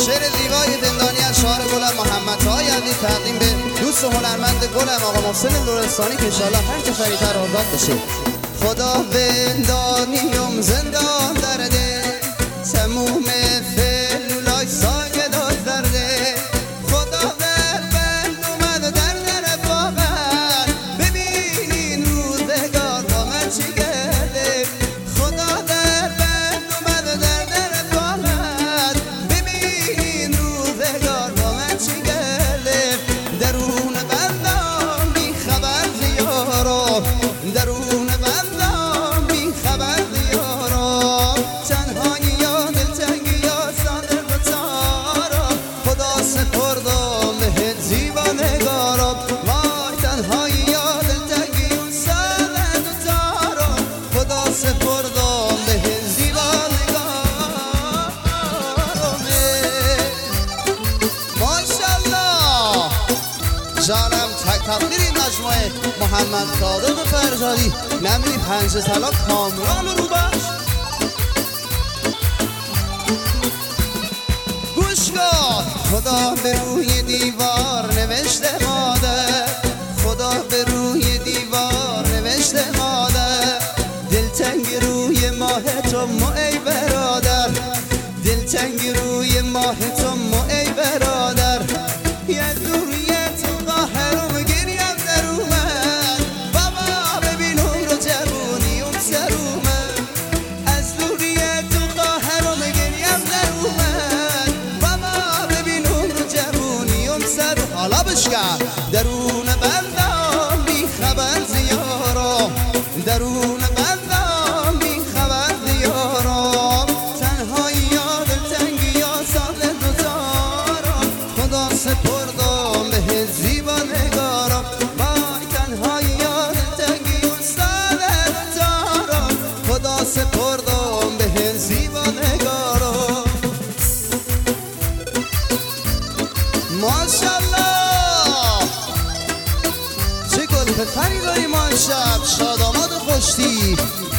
شعر زیبای زندانی از شاعر گلم محمد طاها یزدی تقدیم به دوست هنرمند گلم آقا محسن لرستانی که انشالله هر چه سریعتر آزاد بشه. خدا زندانیم زندان درده، تموم سلولای ساکه داد درده. خدا بند اومد در در واقعا، ببینین روزگار با من چی گرده. خدا بند اومد در در واقعا، ببینین روزگار با من چی گرده. درون بندم بی خبر زیارا، درون بندم بی خبر زیارا. تنهایی یا دلتنگی یا صادر بتارا، خدا سپردم به زیبا نگارا. وای تنهایی یا دلتنگی یا صادر بتارا، خدا سپردم به زیبا نگارا. ماشالله جانم تقدیری مجموعه محمد صادق فرجادی نمیری پنج سلا کامران رو باش. گوش کن خدا به روی دیوار نوشته مادر، خدا به روی دیوار نوشته مادر. دلتنگ روی ماه تو مو ای برادر، دلتنگ روی ماه تو مو ای برادر. یه دوریت قاهرم گریم در اومد، بابا ببین عمر جوونی اون سر اومد. از دوریت قاهرم گریم در اومد، بابا ببین عمر جوونی اون سر. حالا بشکن درون بندم بی خبر زیارا، درون بندم بی خبر زیارا. تنهایی یا دلتنگی یا سال دوزارا، خدا سپردم به زیبا نگارا. وای تنهایی یا دلتنگی یا سال دوزارا، خدا سپردم به زیبا نگارا. ماشالله چه گل پسری داری ما امشب، شاداماد و خوشتی.